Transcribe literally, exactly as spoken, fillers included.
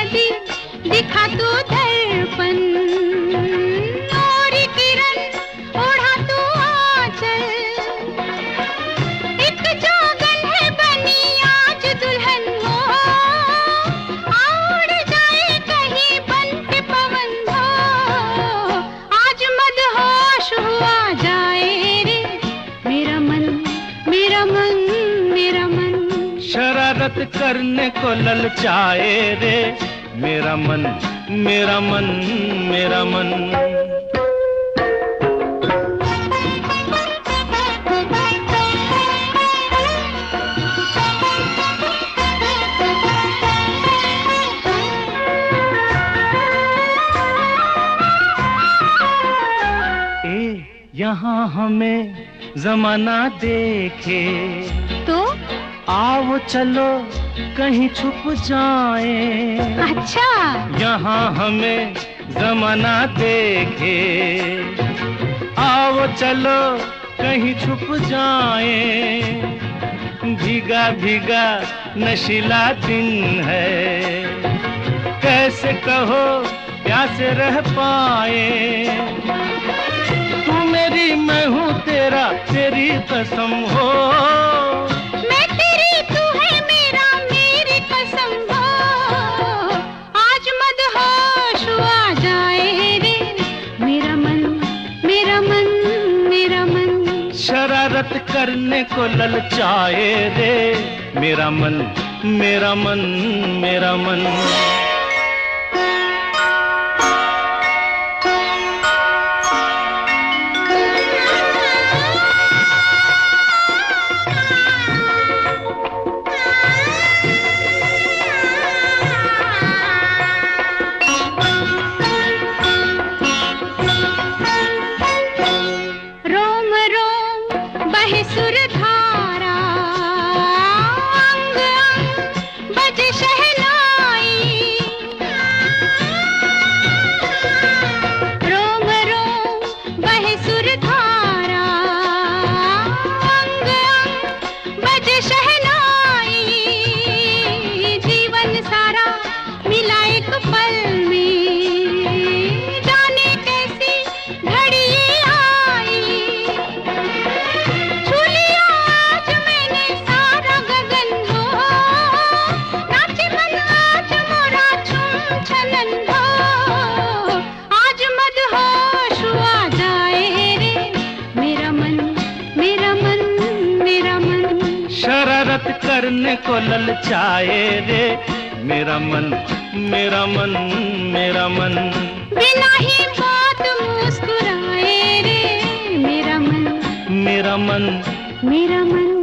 नदी दिखा तू दर्पण, और किरण ओढ़ा तू आंचल। एक जोगन है बनी आज दुल्हन हो, उड़ जाए कहीं बन के पवन हो। आज मदहोश हुआ जाए रे मेरा मन, मेरा मन, मेरा मन। शरारत करने को ललचाए रे मेरा मन, मेरा मन, मेरा मन। ए यहाँ हमें जमाना देखे तो आओ चलो कहीं छुप जाए। अच्छा, यहाँ हमें जमाना देखे, आओ चलो कहीं छुप जाए। भीगा भीगा नशीला दिन है, कैसे कहो प्यासे रह पाए। तू मेरी मैं हूँ तेरा, तेरी कसम हो। मैं तेरी तू है मेरा, मेरी कसम हो। आज मदहोश हुआ जाए रे मेरा मन, मेरा मन, मेरा मन। शरारत करने को ललचाए रे मेरा मन, मेरा मन, मेरा मन। सुर धारा अंग अंग बजे शहनाई। रोम रोम बहे सुर धारा अंग अंग बजे शहनाई। जीवन सारा मिला एक पल में, जाने कैसी घड़ी आई। शरारत करने को ललचाए रे मेरा मन, मेरा मन, मेरा मन। बिना ही बात मुस्कुराए रे मेरा मन, मेरा मन, मेरा मन।